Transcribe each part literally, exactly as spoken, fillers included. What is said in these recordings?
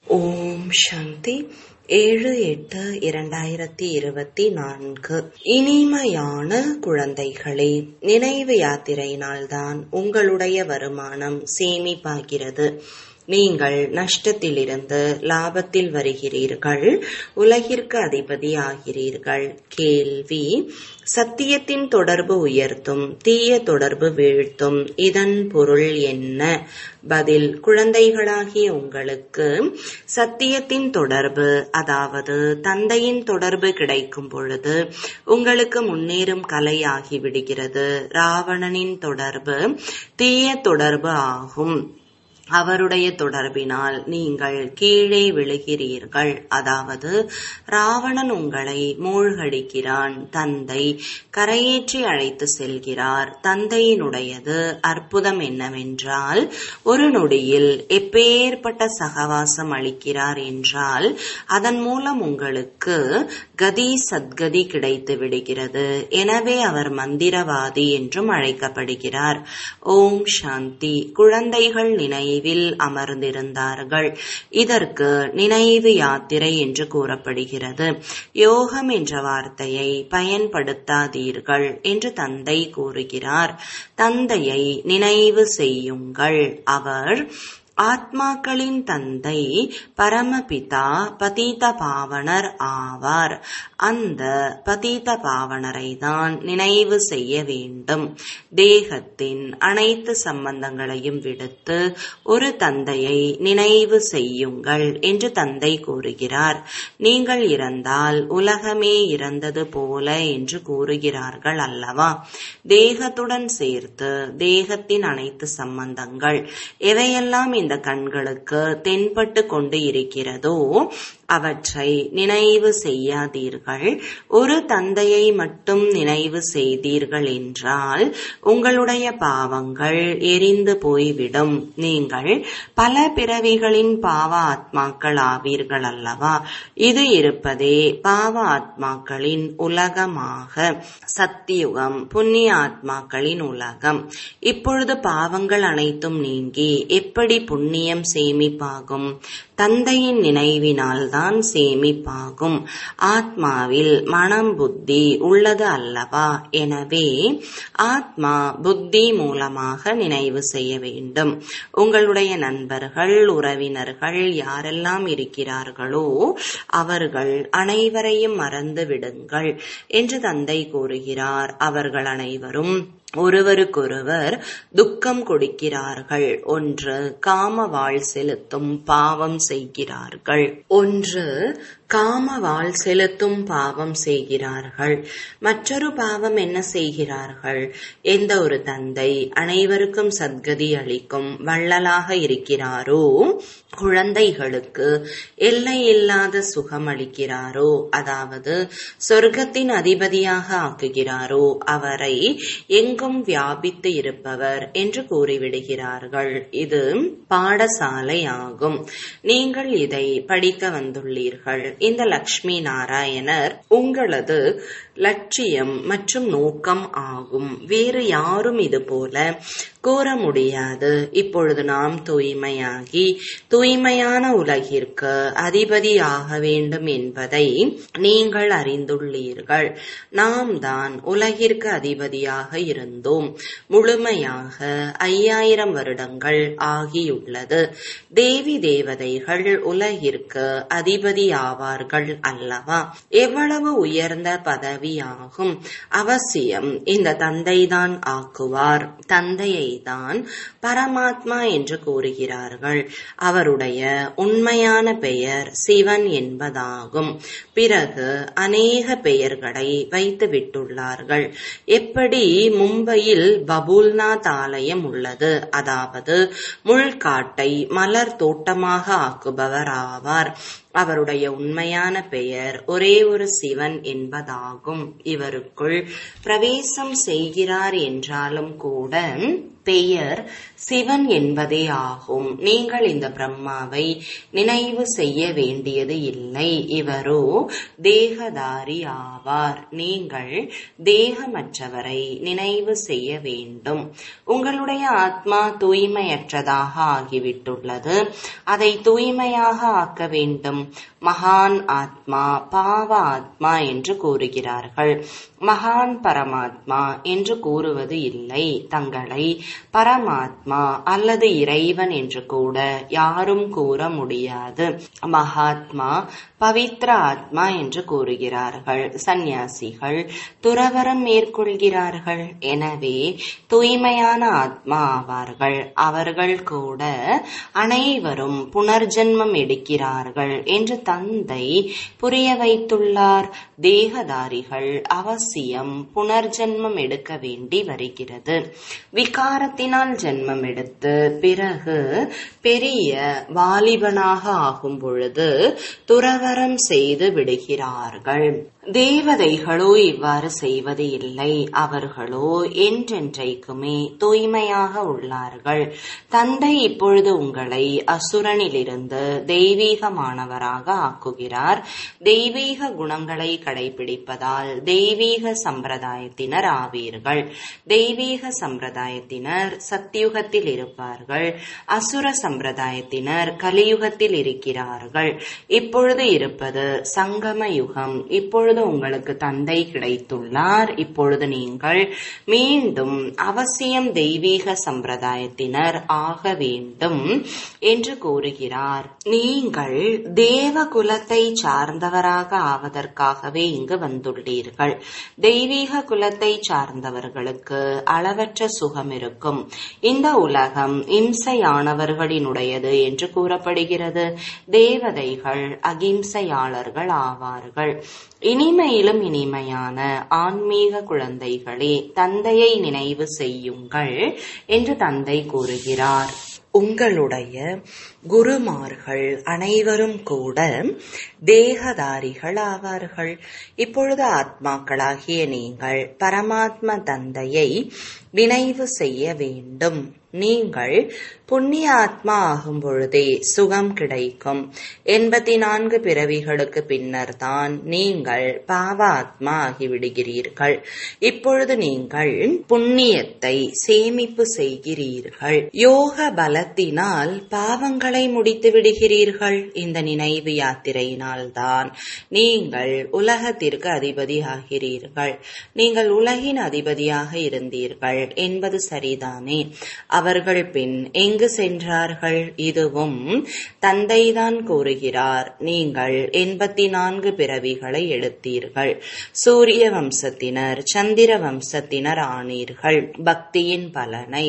ஓம் சாந்தி. ஏழு எட்டு இரண்டாயிரத்தி இருபத்தி நான்கு. இனிமையான குழந்தைகளே, நினைவு யாத்திரையினால்தான் உங்களுடைய வருமானம் சேமிப்பாகிறது. நீங்கள் நஷ்டத்திலிருந்து லாபத்தில் வருகிறீர்கள், உலகிற்கு அதிபதி ஆகிறீர்கள். கேள்வி: சத்தியத்தின் தொடர்பு உயர்த்தும், தீய தொடர்பு வீழ்த்தும். இதன் பொருள் என்ன? பதில்: குழந்தைகளாகிய உங்களுக்கு சத்தியத்தின் தொடர்பு, அதாவது தந்தையின் தொடர்பு கிடைக்கும் பொழுது உங்களுக்கு முன்னேறும் கலை ஆகிவிடுகிறது. ராவணனின் தொடர்பு தீய தொடர்பு ஆகும். அவருடைய தொடர்பினால் நீங்கள் கீழே விழுகிறீர்கள். அதாவது ராவணன் உங்களை மூழ்கடிக்கிறான், தந்தை கரையேற்றி அழைத்து செல்கிறார். தந்தையினுடையது அற்புதம் என்னவென்றால், ஒரு நொடியில் எப்பேற்பட்ட சகவாசம் அளிக்கிறார் என்றால் அதன் மூலம் உங்களுக்கு கதி சத்கதி கிடைத்து விடுகிறது. எனவே அவர் மந்திரவாதி என்றும் அழைக்கப்படுகிறார். ஓம் சாந்தி. குழந்தைகள் நினைவு அமர்ந்திருந்தார்கள். இதற்கு நினைவு யாத்திரை என்று கூறப்படுகிறது. யோகம் என்ற வார்த்தையை பயன்படுத்தாதீர்கள் என்று தந்தை கூறுகிறார். தந்தையை நினைவு செய்யுங்கள். அவர் ஆத்மாக்களின் தந்தை, பரமபிதா, பதீத பாவனர் ஆவார். அந்த பதீத பாவனரை தான் நினைவு செய்ய வேண்டும். தேகத்தின் அனைத்து சம்பந்தங்களையும் விடுத்து ஒரு தந்தையை நினைவு செய்யுங்கள் என்று தந்தை கூறுகிறார். நீங்கள் இறந்தால் உலகமே இறந்தது போல என்று கூறுகிறார்கள் அல்லவா? தேகத்துடன் சேர்த்து தேகத்தின் அனைத்து சம்பந்தங்கள் எவையெல்லாம் இந்த கண்களுக்கு தென்பட்டு கொண்டு இருக்கிறதோ அவற்றை நினைவு செய்யாதீர்கள். ஒரு தந்தையை மட்டும் நினைவு செய்தீர்கள் என்றால் உங்களுடைய பாவங்கள் எரிந்து போய்விடும். நீங்கள் பல பிறவிகளின் பாவ ஆத்மாக்கள் ஆவீர்கள் அல்லவா? இது இருப்பதே பாவ ஆத்மாக்களின் உலகமாக, சத்தியுகம் புண்ணிய ஆத்மாக்களின் உலகம். இப்பொழுது பாவங்கள் அனைத்தும் நீங்கி எப்படி புண்ணியம் சேமிப்பாகும்? தந்தையின் நினைவினால் தான் சேமிப்பாகும். ஆத்மாவில் மனம் புத்தி உள்ளது அல்லவா? எனவே ஆத்மா புத்தி மூலமாக நினைவு செய்ய வேண்டும். உங்களுடைய நண்பர்கள், உறவினர்கள் யாரெல்லாம் இருக்கிறார்களோ அவர்கள் அனைவரையும் மறந்து விடுங்கள் என்று தந்தை கூறுகிறார். அவர்கள் அனைவரும் ஒருவருக்கொருவர் துக்கம் கொடுக்கிறார்கள். ஒன்று காம வாழ் செலுத்தும் பாவம் செய்கிறார்கள், ஒன்று காம வாழ் செலுத்தும் பாவம் செய்கிறார்கள். மற்றொரு பாவம் என்ன செய்கிறார்கள்? எந்த ஒரு தந்தை அனைவருக்கும் சத்கதி அளிக்கும் வள்ளலாக இருக்கிறாரோ, குழந்தைகளுக்கு எல்லையில்லாத சுகம் அளிக்கிறாரோ, அதாவது சொர்க்கத்தின் அதிபதியாக ஆக்குகிறாரோ அவரை எங்கும் வியாபித்து இருப்பவர் என்று கூறிவிடுகிறார்கள். இது பாடசாலை ஆகும். நீங்கள் இதை படிக்க வந்துள்ளீர்கள். இந்த லக்ஷ்மி நாராயணர் உங்களது லட்சியம் மற்றும் நோக்கம் ஆகும். வேறு யாரும் இது போல கூற முடியாது. இப்பொழுது நாம் தூய்மையாகி தூய்மையான உலகிற்கு அதிபதி ஆக வேண்டும் என்பதை நீங்கள் அறிந்துள்ளீர்கள். நாம் தான் உலகிற்கு அதிபதியாக இருந்தோம். முழுமையாக ஐயாயிரம் வருடங்கள் ஆகியுள்ளது. தேவி தேவதைகள் உலகிற்கு அதிபதி ஆவார்கள் அல்லவா? எவ்வளவு உயர்ந்த பதவி ஆகும். அவசியம் இந்த தந்தைதான் ஆக்குவார். தந்தையை தான் பரமாத்மா என்று கூறுகிறார்கள். அவருடைய உண்மையான பெயர் சிவன் என்பதாகும். பிறகு அநேக பெயர்களை வைத்து விட்டுள்ளார்கள். எப்படி மும்பையில் பபுல்நாத் ஆலயம் உள்ளது, அதாவது முள்காட்டை மலர் தோட்டமாக ஆக்குபவர் ஆவார். அவருடைய உண்மையான பெயர் ஒரே ஒரு சிவன் என்பதாகும். இவருக்குள் பிரவேசம் செய்கிறார் என்றாலும் கூட பெயர் சிவன் என்பதே ஆகும். நீங்கள் இந்த பிரம்மாவை நினைவு செய்ய வேண்டியது இல்லை. இவரோ தேகதாரி ஆவார். நீங்கள் தேகமற்றவரை நினைவு செய்ய வேண்டும். உங்களுடைய ஆத்மா தூய்மையற்றதாக ஆகிவிட்டுள்ளது. அதை தூய்மையாக ஆக்க வேண்டும். மகான் ஆத்மா, பாவ ஆத்மா என்று கூறுகிறார்கள். மகான் பரமாத்மா என்று கூறுவது இல்லை. தங்களை பரமாத்மா அல்லது இறைவன் என்று கூட யாரும் கூற முடியாது. மகாத்மா, பவித்ர ஆத்மா என்று கூறுகிறார்கள். சந்நியாசிகள் துறவரம் மேற்கொள்கிறார்கள். எனவே தூய்மையான ஆத்மா ஆவார்கள். அவர்கள் கூட அனைவரும் புனர்ஜென்மம் எடுக்கிறார்கள் என்று தந்தை புரிய வைத்துள்ளார். தேகதாரிகள் அவசியம் புனர்ஜென்மம் எடுக்க வேண்டி வருகிறது. விகாரத்தினால் ஜென்மம் எடுத்து பிறகு பெரிய வாலிபனாக ஆகும் பொழுது துறவரம் செய்து விடுகிறார்கள். தேவதைகளோ இவ்வாறு செய்வது இல்லை. அவர்களோ என்றென்றைக்குமே தூய்மையாக உள்ளார்கள். தந்தை இப்பொழுது உங்களை அசுரனிலிருந்து தெய்வீகமானவராக ஆக்குகிறார். தெய்வீக குணங்களை கடைபிடிப்பதால் தெய்வீக சம்பிரதாயத்தினர் ஆவீர்கள். தெய்வீக சம்பிரதாயத்தினர் சத்தியுகத்தில் இருப்பார்கள். அசுர சம்பிரதாயத்தினர் கலியுகத்தில் இருக்கிறார்கள். இப்பொழுது இருப்பது சங்கம யுகம். இப்பொழுது உங்களுக்கு தந்தை கிடைத்துள்ளார். இப்பொழுது நீங்கள் மீண்டும் அவசியம் தெய்வீக சம்பிரதாயத்தினர் ஆக வேண்டும் என்று கூறுகிறார். நீங்கள் தேவ குலத்தை சார்ந்தவராக ஆவதற்காகவே இங்கு வந்துள்ளீர்கள். தெய்வீக குலத்தை சார்ந்தவர்களுக்கு அளவற்ற சுகம் இருக்கும். இந்த உலகம் இம்சையானவர்களினுடையது என்று கூறப்படுகிறது. தேவதைகள் அகிம்சையாளர்கள் ஆவார்கள். இனிமையிலும் இனிமையான ஆன்மீக குழந்தைகளே, தந்தையை நினைவு செய்யுங்கள் என்று தந்தை கூறுகிறார். உங்களுடைய குருமார்கள் அனைவரும் கூட தேகதாரிகள் ஆவார்கள். இப்பொழுது ஆத்மாக்களாகிய நீங்கள் பரமாத்ம தந்தையை நினைவு செய்ய வேண்டும். நீங்கள் புண்ணிய ஆத்மா ஆகும் பொழுதே சுகம் கிடைக்கும். எண்பத்தி நான்கு பிறவிகளுக்கு பின்னர் தான் நீங்கள் பாவ ஆத்மா ஆகிவிடுகிறீர்கள். இப்பொழுது நீங்கள் புண்ணியத்தை சேமிப்பு செய்கிறீர்கள். யோக பலத்தினால் பாவங்களை முடித்து விடுகிறீர்கள். இந்த நினைவு யாத்திரையினால் தான் நீங்கள் உலகத்திற்கு அதிபதி ஆகிறீர்கள். நீங்கள் உலகின் அதிபதியாக இருந்தீர்கள் என்பது சரிதானே. அவர்கள் பின் எங்கு சென்றார்கள்? இதுவும் தந்தைதான் கூறுகிறார். நீங்கள் எண்பத்தி நான்கு பிறவிகளை எடுத்தீர்கள். சூரிய வம்சத்தினர் சந்திர வம்சத்தினர் ஆனீர்கள். பக்தியின் பலனை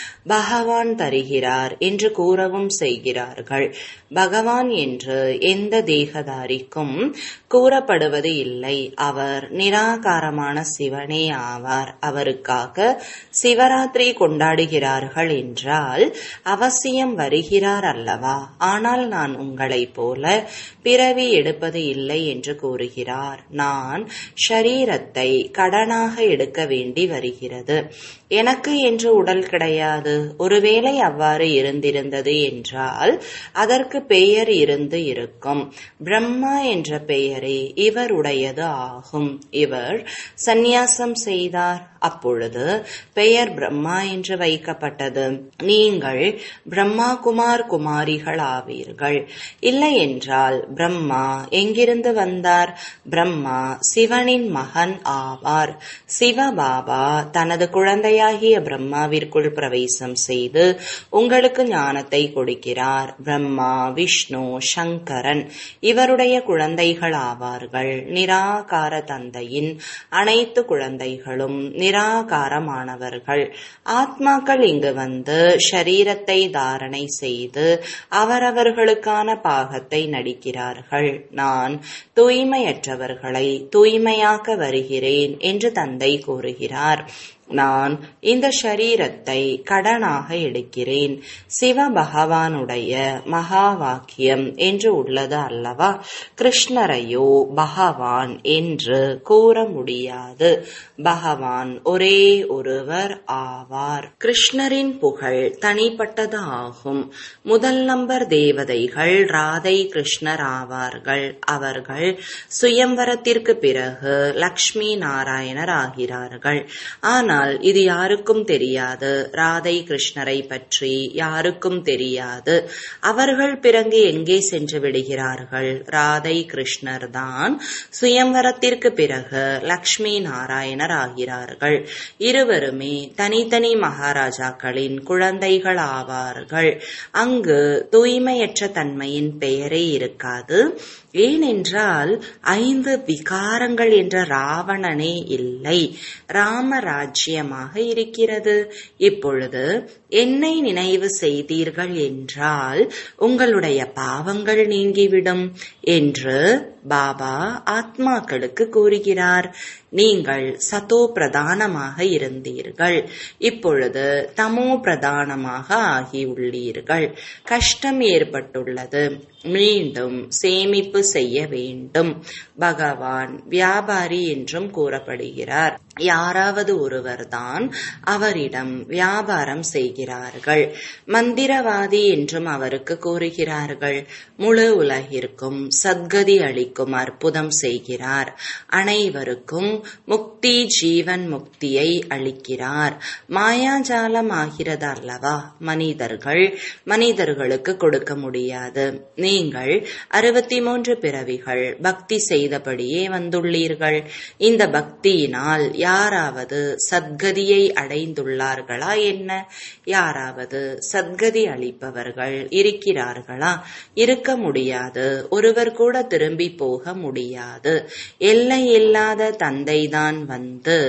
பகவான் தருகிறார் என்று கூறவும் செய்கிறார்கள். பகவான் என்று எந்த தேகதாரிக்கும் கூறப்படுவது இல்லை. அவர் நிராகாரமான சிவனே ஆவார். அவருக்காக சிவராத்திரி கொண்டாடுகிறார்கள் என்றால் அவசியம் வருகிறார் அல்லவா? ஆனால் நான் உங்களைப் போல பிறவி எடுப்பது இல்லை என்று கூறுகிறார். நான் ஷரீரத்தை கடனாக எடுக்க வேண்டி வருகிறது. எனக்கு என்று உடல் கிடையாது. ஒருவேளை அவ்வாறு இருந்திருந்தது என்றால் அதற்கு பெயர் இருந்து இருக்கும். பிரம்மா என்ற பெயரே இவருடையது ஆகும். இவர் சந்நியாசம் செய்தார். அப்பொழுது பெயர் பிரம்மா என்று வைக்கப்பட்டது. நீங்கள் பிரம்மா குமார் குமாரிகள் ஆவீர்கள். இல்லை என்றால் பிரம்மா எங்கிருந்து வந்தார்? பிரம்மா சிவனின் மகன் ஆவார். சிவபாபா தனது குழந்தையாகிய பிரம்மாவிற்குள் பிரவேசம் செய்து உங்களுக்கு ஞானத்தை கொடுக்கிறார். பிரம்மா, விஷ்ணு, சங்கரன் இவருடைய குழந்தைகள் ஆவார்கள். நிராகார தந்தையின் அனைத்து குழந்தைகளும் நிராகாரமானவர்கள். ஆத்மாக்கள் இங்கு வந்து ஷரீரத்தை தாரணை செய்து அவரவர்களுக்கான பாகத்தை நடிக்கிறார்கள். நான் தூய்மையற்றவர்களை தூய்மையாக்க வருகிறேன் என்று தந்தை கூறுகிறார். நான் இந்த ஷரீரத்தை கடனாக எடுக்கிறேன். சிவ பகவானுடைய மகா வாக்கியம் என்று உள்ளது அல்லவா? கிருஷ்ணரையோ பகவான் என்று கூற முடியாது. பகவான் ஒரே ஒருவர் ஆவார். கிருஷ்ணரின் புகழ் தனிப்பட்டது ஆகும். முதல் நம்பர் தேவதைகள் ராதை கிருஷ்ணர் ஆவார்கள். அவர்கள் சுயம்வரத்திற்கு பிறகு லக்ஷ்மி நாராயணர் ஆகிறார்கள். ஆனால் இது யாருக்கும் தெரியாது. ராதை கிருஷ்ணரை பற்றி யாருக்கும் தெரியாது. அவர்கள் பிறகு எங்கே சென்று விடுகிறார்கள்? ராதை கிருஷ்ணர் தான் சுயம்வரத்திற்கு பிறகு லக்ஷ்மி நாராயணர் ஆகிறார்கள். இருவருமே தனித்தனி மகாராஜாக்களின் குழந்தைகள் ஆவார்கள். அங்கு தூய்மையற்ற தன்மையின் பெயரே இருக்காது. ஏனென்றால் ஐந்து விகாரங்கள் என்ற ராவணனே இல்லை. ராமராஜ்யமாக இருக்கிறது. இப்பொழுது என்னை நினைவு செய்தீர்கள் என்றால் உங்களுடைய பாவங்கள் நீங்கிவிடும் என்று பாபா ஆத்மாக்களுக்கு கூறுகிறார். நீங்கள் சதோ பிரதானமாக இருந்தீர்கள். இப்பொழுது தமோ பிரதானமாக ஆகியுள்ளீர்கள். கஷ்டம் ஏற்பட்டுள்ளது. மீண்டும் சேமிப்பு செய்ய வேண்டும். பகவான் வியாபாரி என்றும் கூறப்படுகிறார். யாராவது ஒருவர்தான் அவரிடம் வியாபாரம் செய்கிறார்கள். மந்திரவாதி என்றும் அவருக்கு கூறுகிறார்கள். முழு உலகிற்கும் சத்கதி அளிக்கும் அற்புதம் செய்கிறார். அனைவருக்கும் முக்தி ஜீவன் முக்தியை அளிக்கிறார். மாயாஜாலம் ஆகிறது அல்லவா? மனிதர்கள் மனிதர்களுக்கு கொடுக்க முடியாது. நீங்கள் அறுபத்தி மூன்று பிறவிகள் பக்தி செய்தபடியே வந்துள்ளீர்கள். இந்த பக்தியினால் யாராவது சத்கதியை அடைந்துள்ளார்களா என்ன? யாராவது சத்கதி அளிப்பவர்கள் இருக்கிறார்களா? இருக்க முடியாது. ஒருவர் கூட திரும்பி போக முடியாது. எல்லை இல்லாத தந்தைதான் வந்து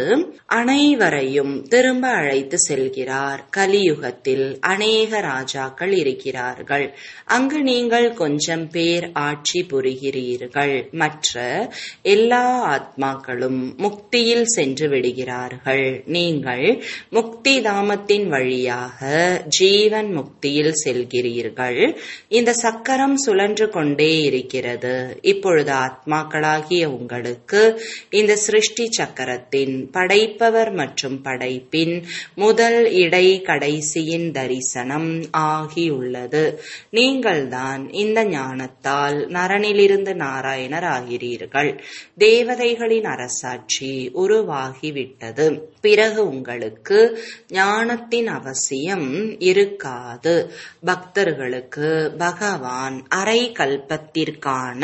அனைவரையும் திரும்ப அழைத்து செல்கிறார். கலியுகத்தில் அநேக ராஜாக்கள் இருக்கிறார்கள். அங்கு நீங்கள் கொஞ்சம் பேர் ஆட்சி புரிகிறீர்கள். மற்ற எல்லா ஆத்மாக்களும் முக்தியில் சென்று விடுகிறார்கள். நீங்கள் முக்தி தாமத்தின் வழியாக ஜீவன் முக்தியில் செல்கிறீர்கள். இந்த சக்கரம் சுழன்று கொண்டே இருக்கிறது. இப்பொழுது ஆத்மாக்களாகிய உங்களுக்கு இந்த சிருஷ்டி சக்கரத்தின் படைப்பவர் மற்றும் படைப்பின் முதல் இடை கடைசியின் தரிசனம் ஆகியுள்ளது. நீங்கள்தான் இந்த ஞானத்தால் நரனிலிருந்து நாராயணர் ஆகிறீர்கள். தேவதைகளின் அரசாட்சி உருவாகிவிட்டது. பிறகு உங்களுக்கு ஞானத்தின் அவசியம் இருக்காது. பக்தர்களுக்கு பகவான் அரை கல்பத்திற்கான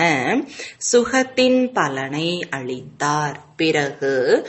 சுகத்தின் பலனை அளித்தார். பிறகு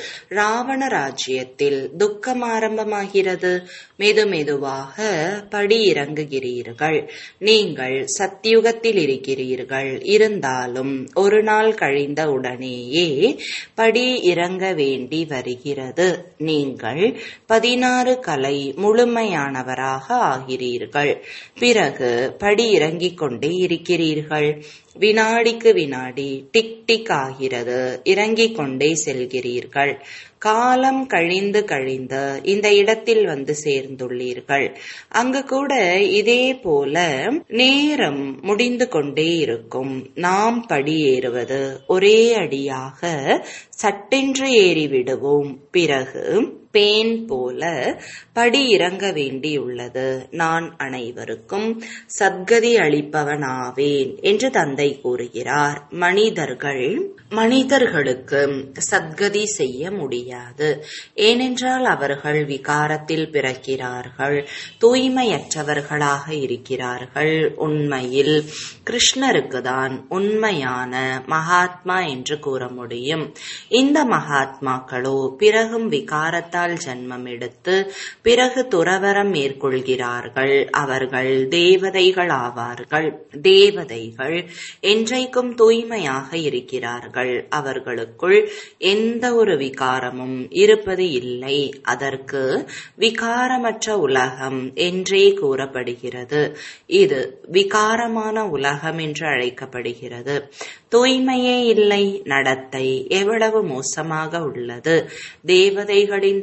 ராவண ராஜ்யத்தில் துக்கம் ஆரம்பமாகிறது. மெது மெதுவாக படி இறங்குகிறீர்கள். நீங்கள் சத்தியுகத்தில் இருக்கிறீர்கள். இருந்தாலும் ஒரு நாள் கழிந்த உடனேயே படி இறங்க வேண்டி வருகிறது. நீங்கள் பதினாறு கலை முழுமையானவராக ஆகிறீர்கள். பிறகு படி இறங்கிக் கொண்டே இருக்கிறீர்கள். வினாடிக்கு வினாடி டிக் டிக் ஆகிறது. இறங்கிக் கொண்டே செல்கிறீர்கள். காலம் கழிந்து கழிந்து இந்த இடத்தில் வந்து சேர்ந்துள்ளீர்கள். அங்கு கூட இதே போல நேரம் முடிந்து கொண்டே இருக்கும். நாம் படி ஏறுவது ஒரே அடியாக சட்டென்று ஏறிவிடுவோம். பிறகு பேன் போல படி இறங்க வேண்டியுள்ளது. நான் அனைவருக்கும் சத்கதி அளிப்பவனாவேன் என்று தந்தை கூறுகிறார். மனிதர்கள் மனிதர்களுக்கு சத்கதி செய்ய முடியாது. ஏனென்றால் அவர்கள் விகாரத்தில் பிறக்கிறார்கள். தூய்மையற்றவர்களாக இருக்கிறார்கள். உண்மையில் கிருஷ்ணருக்கு தான் உண்மையான மகாத்மா என்று கூற முடியும். இந்த மகாத்மாக்களோ பிறகும் விகாரத்தால் ஜன்மம் எடுத்து பிறகு துறவரம் மேற்கொள்கிறார்கள். அவர்கள் தேவதைகள் ஆவார்கள். தேவதைகள் என்றைக்கும் தூய்மையாக இருக்கிறார்கள். அவர்களுக்குள் எந்த ஒரு விகாரமும் இருப்பது இல்லை. அதற்கு விகாரமற்ற உலகம் என்றே கூறப்படுகிறது. இது விகாரமான உலகம் என்று அழைக்கப்படுகிறது. தூய்மையே இல்லை. நடத்தை எவ்வளவு மோசமாக உள்ளது. தேவதைகளின்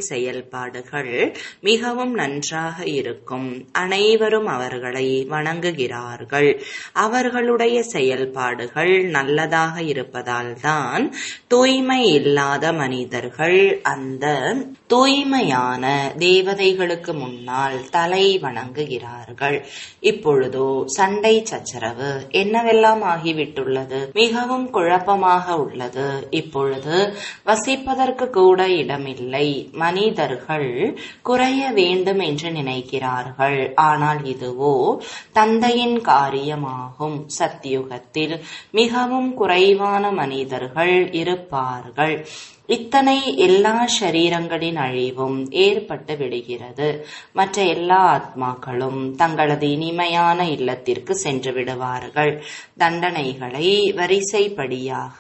செயல்பாடுகள் மிகவும் நன்றாக இருக்கும். அனைவரும் அவர்களை வணங்குகிறார்கள். அவர்களுடைய செயல்பாடுகள் நல்லதாக இருப்பதால் தான் தூய்மை இல்லாத மனிதர்கள் அந்த தூய்மையான தேவதைகளுக்கு முன்னால் தலை வணங்குகிறார்கள். இப்பொழுதோ சண்டை சச்சரவு என்னவெல்லாம் ஆகிவிட்டுள்ளது. மிகவும் குழப்பமாக உள்ளது. இப்பொழுது வசிப்பதற்கு கூட இடமில்லை. மனிதர்கள் குறைய வேண்டும் என்று நினைக்கிறார்கள். ஆனால் இதுவோ தந்தையின் காரியமாகும். சத்தியுகத்தில் மிகவும் குறைவான மனிதர்கள் இருப்பார்கள். இத்தனை எல்லா ஷரீரங்களின் அழிவும் ஏற்பட்டு விடுகிறது. மற்ற எல்லா ஆத்மாக்களும் தங்களது இனிமையான இல்லத்திற்கு சென்று விடுவார்கள். தண்டனைகளை வரிசைப்படியாக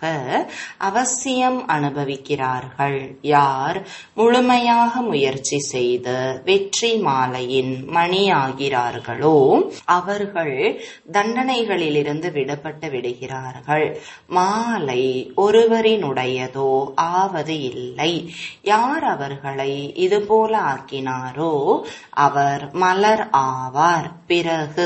அவசியம் அனுபவிக்கிறார்கள். யார் முழுமையாக முயற்சி செய்து வெற்றி மாலையின் மணி ஆகிறார்களோ அவர்கள் தண்டனைகளிலிருந்து விடுபட்டு விடுகிறார்கள். மாலை ஒருவரினுடையதோ ஆவது இல்லை. யார் அவர்களை இதுபோல ஆக்கினாரோ அவர் மலர் ஆவார். பிறகு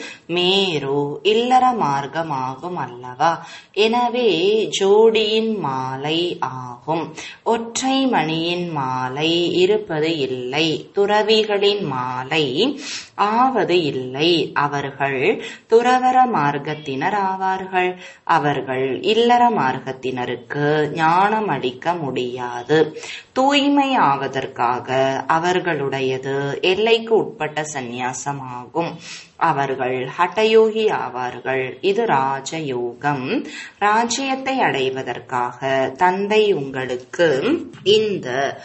மேரு இல்லற மார்க்கமாகும் அல்லவா. எனவே ஜோடியின் மாலை ஆகும். ஒற்றை மணியின் மாலை இருப்பது இல்லை. துறவிகளின் மாலை ஆவது இல்லை. அவர்கள் துறவர மார்க்கத்தினர் ஆவார்கள். அவர்கள் இல்லற மார்க்கத்தினருக்கு ஞானம் அளிக்க முடியாது. தூய்மை ஆவதற்காக அவர்களுடையது எல்லைக்கு உட்பட்ட சந்நியாசமாகும். அவர்கள் ஹட்டயோகி ஆவார்கள். இது ராஜயோகம். ராஜ்யத்தை அடைவதற்காக தந்தை உங்களுக்கு இந்த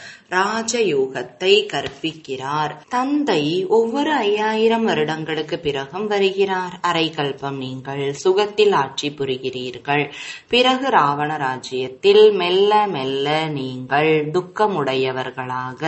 ராஜயோகத்தை கற்பிக்கிறார். தந்தை ஒவ்வொரு ஐயாயிரம் வருடங்களுக்கு பிறகும் வருகிறார். அரை கல்பம் நீங்கள் சுகத்தில் ஆட்சி புரிகிறீர்கள். பிறகு ராவண ராஜ்யத்தில் மெல்ல மெல்ல நீங்கள் துக்கமுடையவர்களாக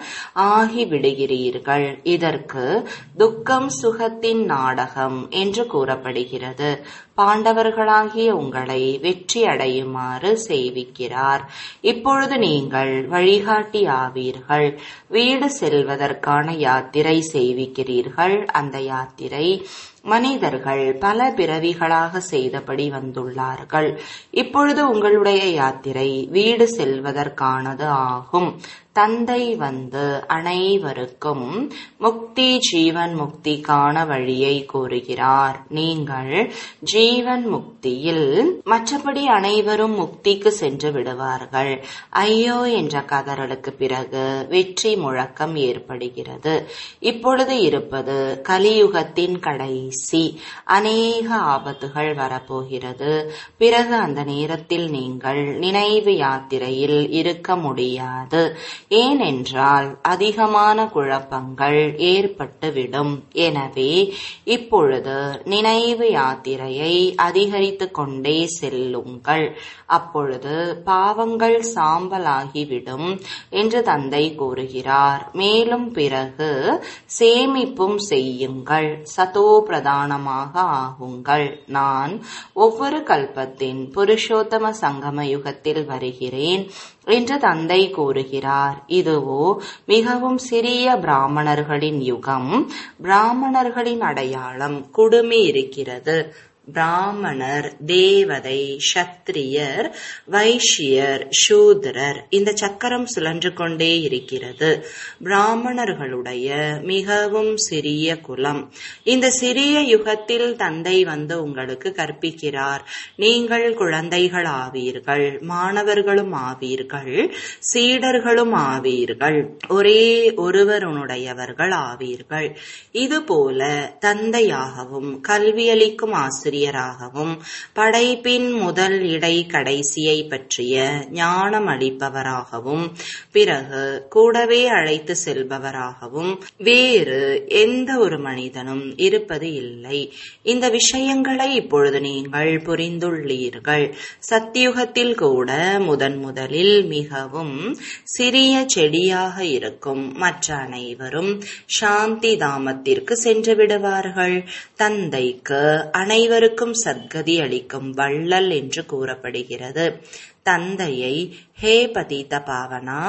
ஆகிவிடுகிறீர்கள். இதற்கு துக்கம் சுகத்தின் நாடகம் என்று கூறப்படுகிறது. பாண்டவர்களாகிய உங்களை வெற்றி அடையுமாறு செய்விக்கிறார். இப்பொழுது நீங்கள் வழிகாட்டி ஆவீர்கள். வீடு செல்வதற்கான யாத்திரை செய்விக்கிறீர்கள். அந்த யாத்திரை மனிதர்கள் பல பிறவிகளாக செய்தபடி வந்துள்ளார்கள். இப்பொழுது உங்களுடைய யாத்திரை வீடு செல்வதற்கானது ஆகும். தந்தை வந்து அனைவருக்கும் முக்தி ஜீவன் முக்திக்கான வழியை கூறுகிறார். நீங்கள் ஜீவன் முக்தியில் மற்றபடி அனைவரும் முக்திக்கு சென்று விடுவார்கள். ஐயோ என்ற கதறலுக்கு பிறகு வெற்றி முழக்கம் ஏற்படுகிறது. இப்பொழுது இருப்பது கலியுகத்தின் கடைசி. அநேக ஆபத்துகள் வரப்போகிறது. பிறகு அந்த நேரத்தில் நீங்கள் நினைவு யாத்திரையில் இருக்க முடியாது. ஏனென்றால் அதிகமான குழப்பங்கள் ஏற்பட்டுவிடும். எனவே இப்பொழுது நினைவு யாத்திரையை அதிகரித்துக் கொண்டே செல்லுங்கள். அப்பொழுது பாவங்கள் சாம்பலாகிவிடும் என்று தந்தை கூறுகிறார். மேலும் பிறகு சேமிப்பும் செய்யுங்கள். சதோ பிரதானமாக ஆகுங்கள். நான் ஒவ்வொரு கல்பத்தின் புருஷோத்தம சங்கம யுகத்தில் வருகிறேன் என்று தந்தை கூறுகிறார். இதுவோ மிகவும் சிறிய பிராமணர்களின் யுகம். பிராமணர்களின் அடையாளம் குடுமி இருக்கிறது. பிராமணர், தேவதை, சத்திரியர், வைஷ்யர், சூத்ரர், இந்த சக்கரம் சுழன்று கொண்டே இருக்கிறது. பிராமணர்களுடைய மிகவும் சிறிய குலம். இந்த சிறிய யுகத்தில் தந்தை வந்து உங்களுக்கு கற்பிக்கிறார். நீங்கள் குழந்தைகள் ஆவீர்கள், மாணவர்களும் ஆவீர்கள், சீடர்களும் ஆவீர்கள், ஒரே ஒருவருடையவர்கள் ஆவீர்கள். இதுபோல தந்தையாகவும் கல்வியளிக்கும் ஆசிரியர் ஆசிரியராகவும் படைப்பின் முதல் இடை கடைசியை பற்றிய ஞானம் அளிப்பவராகவும் பிறகு கூடவே அழைத்து செல்பவராகவும் வேறு எந்த ஒரு மனிதனும் இருப்பது இல்லை. இந்த விஷயங்களை இப்பொழுது நீங்கள் புரிந்துள்ளீர்கள். சத்தியுகத்தில் கூட முதன் முதலில் மிகவும் சிறிய செடியாக இருக்கும் மற்ற அனைவரும் சாந்தி தாமத்திற்கு சென்று விடுவார்கள். தந்தைக்கு அனைவருக்கும் சத்கதி அளிக்கும் வள்ளல் என்று கூறப்படுகிறது. தந்தையை ஹே பதித பாவனா,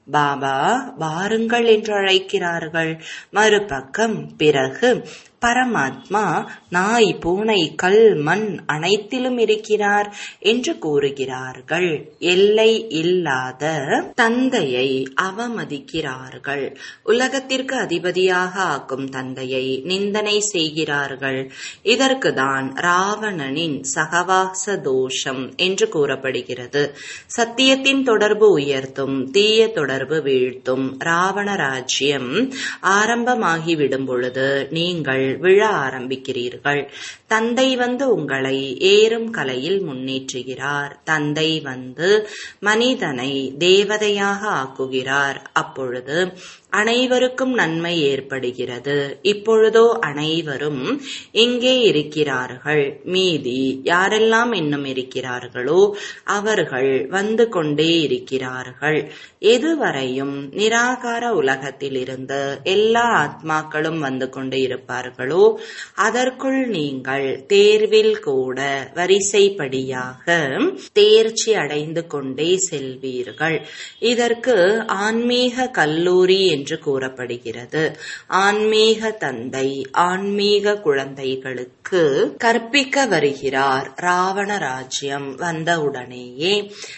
பாபா வாருங்கள் என்று அழைக்கிறார்கள். மறுபக்கம் பிறகு பரமாத்மா நாய், பூனை, கல், மண் அனைத்திலும் இருக்கிறார் என்று கூறுகிறார்கள். எல்லை இல்லாத தந்தையை அவமதிக்கிறார்கள். உலகத்திற்கு அதிபதியாக ஆக்கும் தந்தையை நிந்தனை செய்கிறார்கள். இதற்குதான் ராவணனின் சகவாச தோஷம் என்று கூறப்படுகிறது. சத்தியத்தின் தொடர்பு உயர்த்தும், தீய தொடர்பு வீழ்த்தும் ராவண ராஜ்யம் ஆரம்பமாகிவிடும் பொழுது நீங்கள் விழ ஆரம்பிக்கிறீர்கள். தந்தை வந்து உங்களை ஏறும் கலையில் முன்னேற்றுகிறார். தந்தை வந்து மனிதனை தேவதையாக ஆக்குகிறார். அப்பொழுது அனைவருக்கும் நன்மை ஏற்படுகிறது. இப்பொழுதோ அனைவரும் இங்கே இருக்கிறார்கள். மீதி யாரெல்லாம் இன்னும் இருக்கிறார்களோ அவர்கள் வந்து கொண்டே இருக்கிறார்கள். எதுவரையும் நிராகார உலகத்தில் இருந்து எல்லா ஆத்மாக்களும் வந்து கொண்டு இருப்பார்களோ அதற்குள் நீங்கள் தேர்வில் கூட வரிசைப்படியாக தேர்ச்சி அடைந்து கொண்டே செல்வீர்கள். இதற்கு ஆன்மீக கல்லூரி என்று கூறப்படுகிறது. ஆன்மீக தந்தை ஆன்மீக குழந்தைகளுக்கு கற்பிக்க வருகிறார். ராவண ராஜ்யம் வந்தவுடனேயே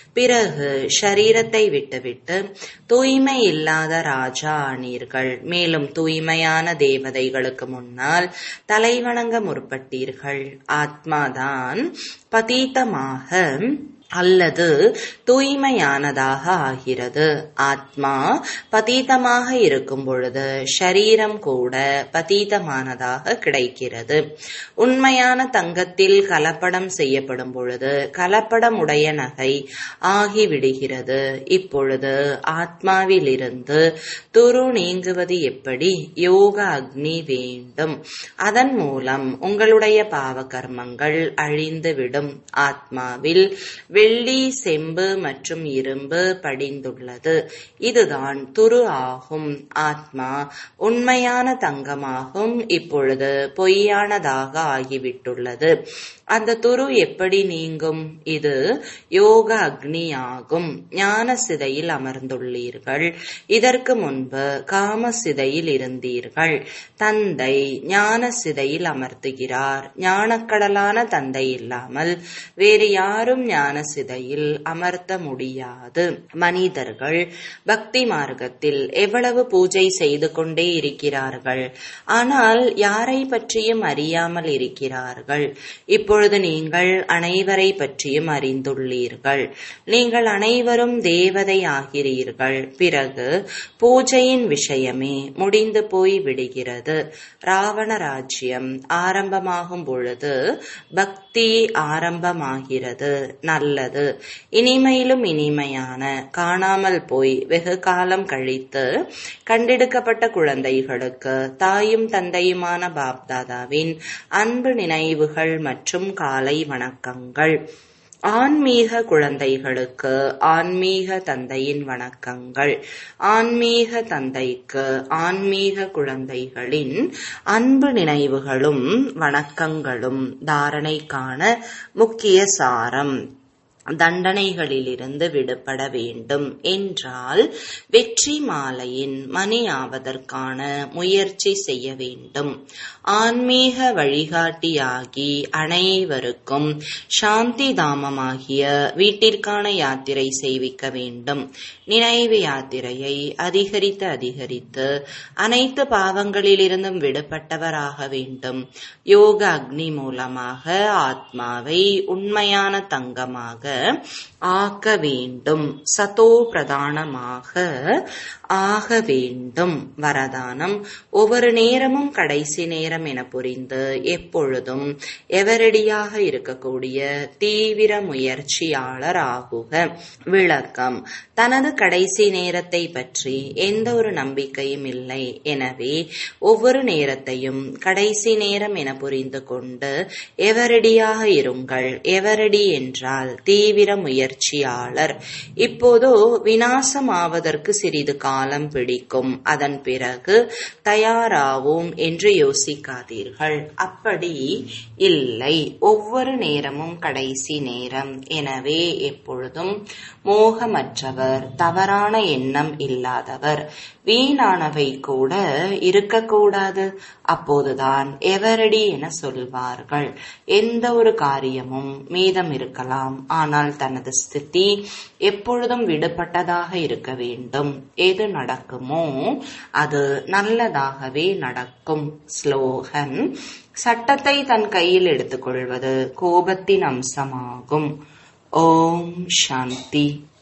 பிறகு ஷரீரத்தை விட்டுவிட்டு தூய்மை இல்லாத ராஜா ஆனீர்கள். மேலும் தூய்மையான தேவதைகளுக்கு முன்னால் தலைவணங்க முற்பட்டீர்கள். ஆத்மாதான் பதீதமாக அல்லது தூய்மையானதாக ஆகிறது. ஆத்மா பதீதமாக இருக்கும் பொழுது ஷரீரம் கூட பதீதமானதாக கிடைக்கிறது. உண்மையான தங்கத்தில் கலப்படம் செய்யப்படும் பொழுது கலப்படம் உடைய நகை ஆகிவிடுகிறது. இப்பொழுது ஆத்மாவிலிருந்து துரு நீங்குவது எப்படி? யோக அக்னி வேண்டும். அதன் மூலம் உங்களுடைய பாவ கர்மங்கள் அழிந்துவிடும். ஆத்மாவில் வெள்ளி, செம்பு மற்றும் இரும்பு படிந்துள்ளது. இதுதான் துரு ஆகும். ஆத்மா உண்மையான தங்கமாகும். இப்பொழுது பொய்யானதாக ஆகிவிட்டுள்ளது. அந்த துரு எப்படி நீங்கும்? இது யோக அக்னி ஆகும். ஞான சிதையில் அமர்ந்துள்ளீர்கள். இதற்கு முன்பு காம சிதையில் இருந்தீர்கள். தந்தை ஞான சிதையில் அமர்த்துகிறார். ஞானக்கடலான தந்தை இல்லாமல் வேறு யாரும் ஞான சிதையில் அமர்த்த முடியாது. மனிதர்கள் பக்தி மார்க்கத்தில் எவ்வளவு பூஜை செய்து கொண்டே இருக்கிறார்கள். ஆனால் யாரை பற்றியும் அறியாமல் இருக்கிறார்கள். இப்போ இப்பொழுது நீங்கள் அனைவரை பற்றியும் அறிந்துள்ளீர்கள். நீங்கள் அனைவரும் தேவதை ஆகிறீர்கள். பிறகு பூஜையின் விஷயமே முடிந்து போய் விடுகிறது. ராவண ராஜ்யம் ஆரம்பமாகும் பொழுது பக்தி ஆரம்பமாகிறது. நல்லது. இனிமையிலும் இனிமையான காணாமல் போய் வெகு காலம் கழித்து கண்டெடுக்கப்பட்ட குழந்தைகளுக்கு தாயும் தந்தையுமான பாப்தாதாவின் அன்பு நினைவுகள் மற்றும் காலை வணக்கங்கள். ஆன்மீக குழந்தைகளுக்கு ஆன்மீக தந்தையின் வணக்கங்கள். ஆன்மீக தந்தைக்கு ஆன்மீக குழந்தைகளின் அன்பு நினைவுகளும் வணக்கங்களும். தாரணைக்கான முக்கிய சாரம்: தண்டனைகளிலிருந்து விடுபட வேண்டும் என்றால் வெற்றி மாலையின் மணி ஆவதற்கான முயற்சி செய்ய வேண்டும். ஆன்மீக வழிகாட்டியாகி அனைவருக்கும் சாந்தி தாமமாகிய வீட்டிற்கான யாத்திரை செய்விக்க வேண்டும். நினைவு யாத்திரையை அதிகரித்து அதிகரித்து அனைத்து பாவங்களிலிருந்தும் விடுபட்டவராக வேண்டும். யோக அக்னி மூலமாக ஆத்மாவை உண்மையான தங்கமாக ஆக்க வேண்டும். சதோ பிரதானமாக ஆக வேண்டும். வரதானம்: ஒவ்வொரு நேரமும் கடைசி நேரம் என புரிந்து எப்பொழுதும் எவரடியாக இருக்கக்கூடிய தீவிர முயற்சியாளர் ஆகுக. விளக்கம்: தனது கடைசி நேரத்தை பற்றி எந்த ஒரு நம்பிக்கையும் இல்லை. எனவே ஒவ்வொரு நேரத்தையும் கடைசி நேரம் என புரிந்து கொண்டு எவரடியாக இருங்கள். எவரடி என்றால் தீய தீவிர முயற்சியாளர். இப்போதோ விநாசமாவதற்கு சிறிது காலம் பிடிக்கும், அதன் பிறகு தயாராவோம் என்று யோசிக்காதீர்கள். அப்படி இல்லை, ஒவ்வொரு நேரமும் கடைசி நேரம். எனவே எப்பொழுதும் மோகமற்றவர், தவறான எண்ணம் இல்லாதவர். வீணானவை கூட இருக்கக்கூடாது. அப்போதுதான் எவரடி என சொல்வார்கள். எந்த ஒரு காரியமும் மீதம் இருக்கலாம், ஆனால் தனது ஸ்திதி எப்பொழுதும் விடுபட்டதாக இருக்க வேண்டும். எது நடக்குமோ அது நல்லதாகவே நடக்கும். ஸ்லோகன்: சட்டத்தை தன் கையில் எடுத்துக்கொள்வது கோபத்தின் அம்சமாகும். ஓம் சாந்தி.